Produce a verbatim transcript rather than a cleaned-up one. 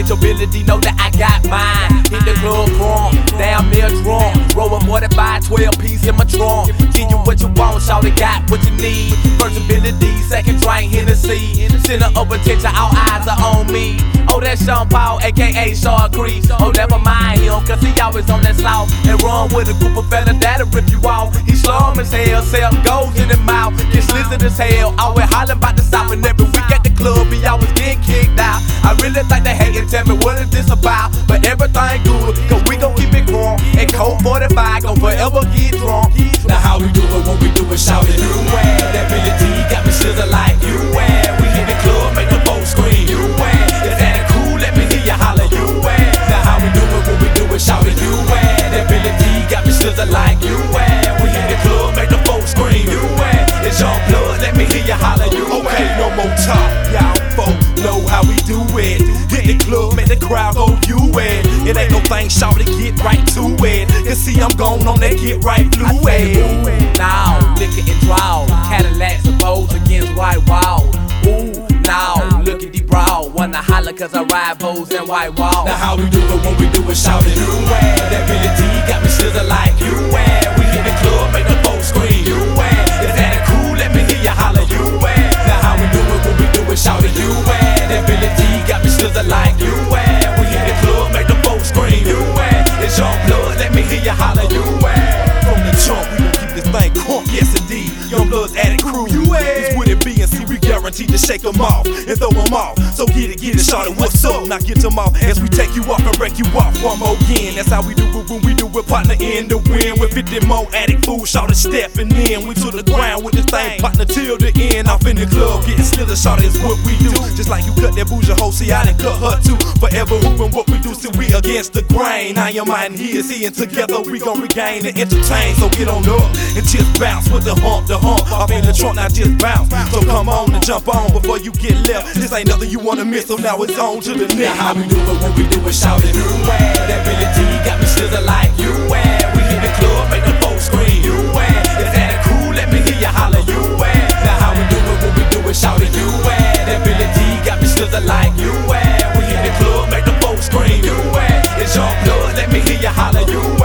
get your ability, know that I got mine. Hit the club wrong, damn near drunk. Roll a forty-five, twelve piece in my trunk. Give you what you want, shawty got what you need. First ability, second drink, Hennessy. Center of attention, all eyes are on me. Oh, that's Sean Paul, aka Shaw Creek. Oh, never mind him, cause he always on that south. And run with a group of fellas that'll rip you off. He slum as hell, sell gold in the mouth. Get slizzard as hell, always hollering about the south. And every week at the club, he always getting kicked out. I really think they hate and tell me what is this about. But everything good, cause we gon' keep it growing. And Colt forty-five gon' forever get drunk. Now how we do it, what we do it, shout it, you wear. That Billy D got me slizzard like you wear. We hit the club, make the folks scream, you wear. Is that cool? Let me hear you holler, you wear. Now how we do it, what we do it, shout it, you wear. That Billy D got me slizzard like you wear. We hit the club, make the folks scream, you wear. It's your blood, let me hear you holler, you wear. Okay, no more talk, y'all folks know how we do it. Hit the club, make the crowd go you it. It ain't no thing, shout it, get right to it. Cause see I'm gone on that get right fluid. Now, liquor and draw, Cadillacs opposed against white wall. Ooh, now, look at the brow, wanna holler cause I ride bows and white wall. Now how we do it, when we do it, shout it, you wear. That Billy D got me slizzard like you wear. We hit the club, make the folks scream, you wear. Is that cool? Let me hear you holler, you wear. Now how we do it, when we do it, shout it, you wear. That Billy D got me slizzard like you wear. We hit the club, make the folks scream, you wear. It's your blood, let me hear you holler, you wear. From the jump, we gon' keep this thing crunk, yes indeed. Young Bloods added crew, you it's with it B and C, we guaranteed to shake them off and throw them off. So get it, get it, shawty, what's up? Now get them off as we take you off and break you off one more again. That's how we do it when we do it, partner in the win. With fifty more addict fools, shawty stepping in. We to the ground with this thing, partner till the end. Off in the club, getting slither, shawty is what we do. Just like you cut that bougie hoe, see I done cut her too. Forever hooping what we do, see we against the grain. I am mine, he is he, and together we gon' regain and entertain. So get on up and just bounce with the hump, the hump. Off in the trunk, now just bounce. So come on and jump on before you get left. This ain't nothing you wanna miss, so now it's on to the next. Now how we do it, when we do it, shout it, you wear. That Billy D got me slizzard like you wear. We hit the club, make the folks scream, you wear. Is that cool? Let me hear you holler, you wear. Now how we do it, when we do it, shout it, you wear. That Billy D got me slizzard like you wear. We hit the club, make the folks scream, you wear. It's your blood, let me hear you holler, you wear.